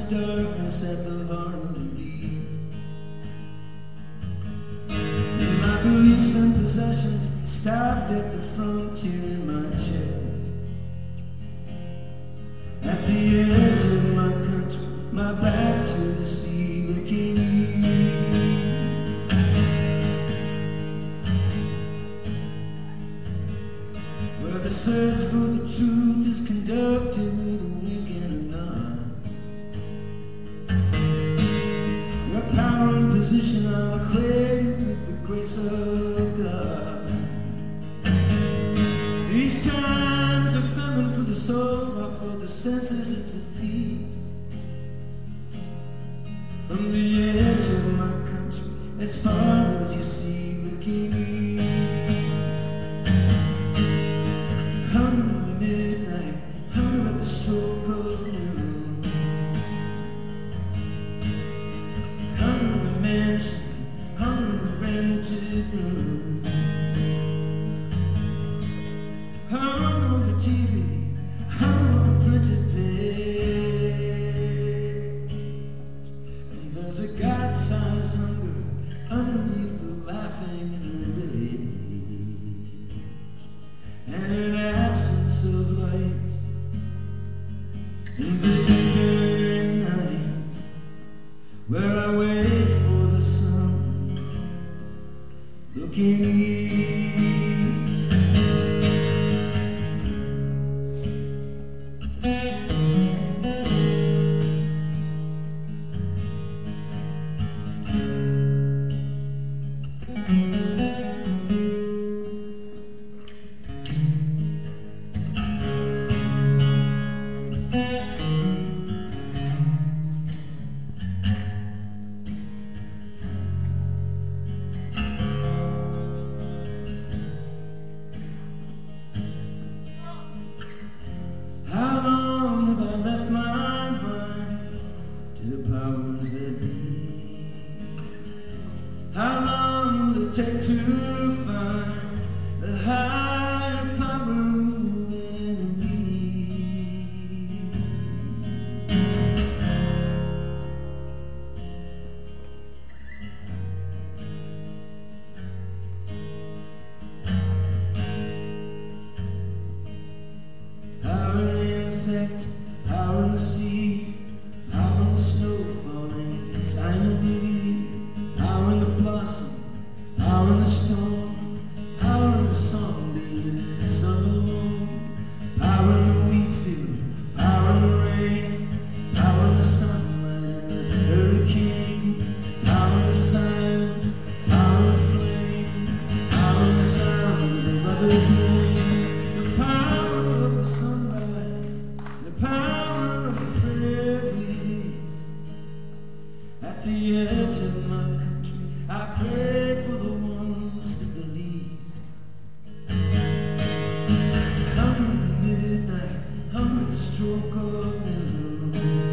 darkness at the heart of the beast. And my beliefs and possessions stopped at the frontier in my chest. At the edge of my country, my back to the sea, looking east. Where the search for the truth is conducted with a wink and a nod. Where power and position are equated with the grace of God. These times are famine for the soul, while for the senses it's a feast. From the edge of my country, as far as you see, looking east. Hunger in the midnight, hunger at the stroke of noon. Hunger in the mansion, hunger in the rented room. Hunger on the TV, hunger on the printed page. And there's a God-sized hunger underneath the laughing and the rage. And an absence of light in the deepening night, where I wait for the sun, looking east. How long have I left my mind to the powers that be? How long will it take to find the higher power moving me? Power in the insect, power in the sea, power in the snow falling silently, power in the blossom, power in the storm, power in the song being sung, power in the wheat field, power in the rain, power in the sunlight and the hurricane, power in the silence, power in the flame, power in the sound of the lover's name, the power of the sunrise, the power of the prairies. At the edge of my country, I pray for the ones with the least. Hunger in the midnight, hunger at the stroke of noon.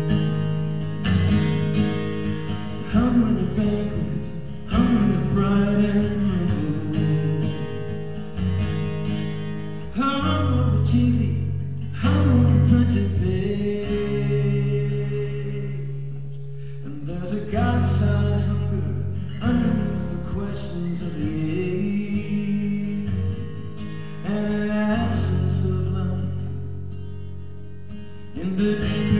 Hunger in the banquet, hunger in the bride and groom. Hunger on the TV, hunger on the printed page. And there's a God-sized hunger underneath the questions of the age, and an absence of light in the deep